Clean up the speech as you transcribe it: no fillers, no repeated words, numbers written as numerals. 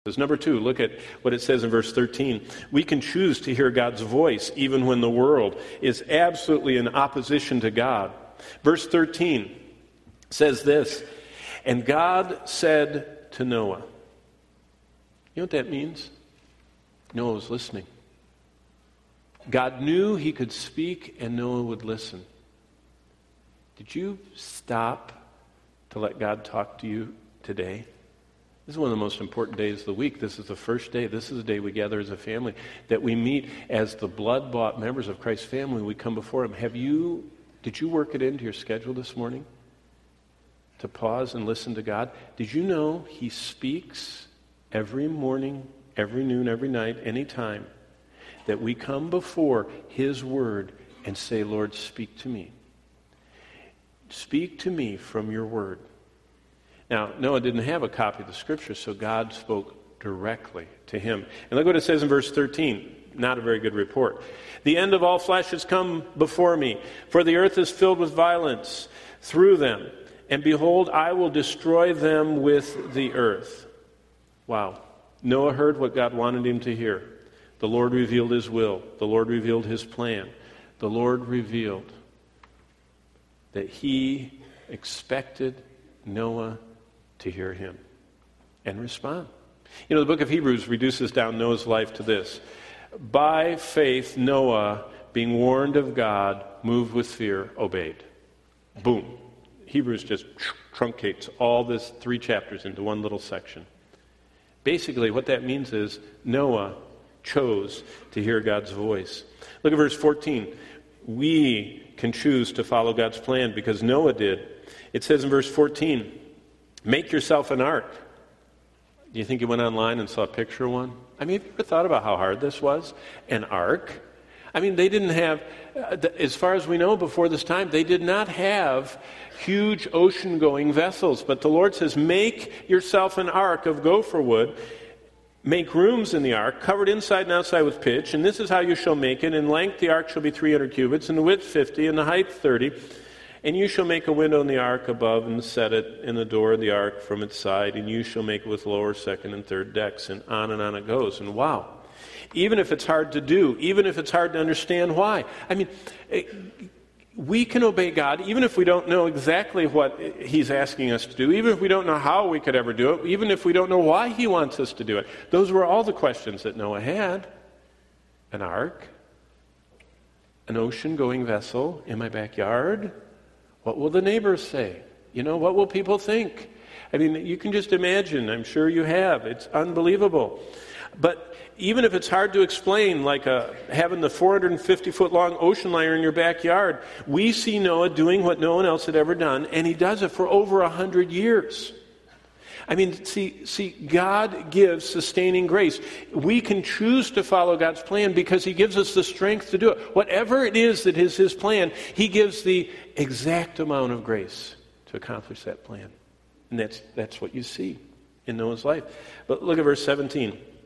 Number two, look at what it says in verse 13. We can choose to hear God's voice even when the world is absolutely in opposition to God. Verse 13 says this, and God said to Noah. You know what that means? Noah was listening. God knew he could speak and Noah would listen. Did you stop to let God talk to you today? This is one of the most important days of the week. This is the first day. This is the day we gather as a family, that we meet as the blood-bought members of Christ's family. We come before Him. Did you work it into your schedule this morning to pause and listen to God? Did you know He speaks every morning, every noon, every night, any time, that we come before His Word and say, Lord, speak to me. Speak to me from your Word. Now, Noah didn't have a copy of the Scripture, so God spoke directly to him. And look what it says in verse 13. Not a very good report. The end of all flesh has come before me, for the earth is filled with violence through them. And behold, I will destroy them with the earth. Wow. Noah heard what God wanted him to hear. The Lord revealed His will. The Lord revealed His plan. The Lord revealed that He expected Noah to hear Him and respond. You know, the book of Hebrews reduces down Noah's life to this. By faith, Noah, being warned of God, moved with fear, obeyed. Boom. Hebrews just truncates all this 3 chapters into one little section. Basically, what that means is Noah chose to hear God's voice. Look at verse 14. We can choose to follow God's plan because Noah did. It says in verse 14, make yourself an ark. Do you think you went online and saw a picture of one? I mean, have you ever thought about how hard this was? An ark? I mean, they didn't have, as far as we know before this time, they did not have huge ocean-going vessels. But the Lord says, make yourself an ark of gopher wood. Make rooms in the ark, covered inside and outside with pitch, and this is how you shall make it. In length the ark shall be 300 cubits, and the width 50, and the height 30. And you shall make a window in the ark above, and set it in the door of the ark from its side, and you shall make it with lower, second, and third decks, and on it goes. And wow, even if it's hard to do, even if it's hard to understand why. I mean, we can obey God even if we don't know exactly what He's asking us to do, even if we don't know how we could ever do it, even if we don't know why He wants us to do it. Those were all the questions that Noah had. An ark, an ocean-going vessel in my backyard. What will the neighbors say? You know, what will people think? I mean, you can just imagine. I'm sure you have. It's unbelievable. But even if it's hard to explain, like having the 450-foot-long ocean liner in your backyard, we see Noah doing what no one else had ever done, and he does it for over 100 years. I mean, see, God gives sustaining grace. We can choose to follow God's plan because He gives us the strength to do it. Whatever it is that is His plan, He gives the exact amount of grace to accomplish that plan. And that's what you see in Noah's life. But look at verse 17.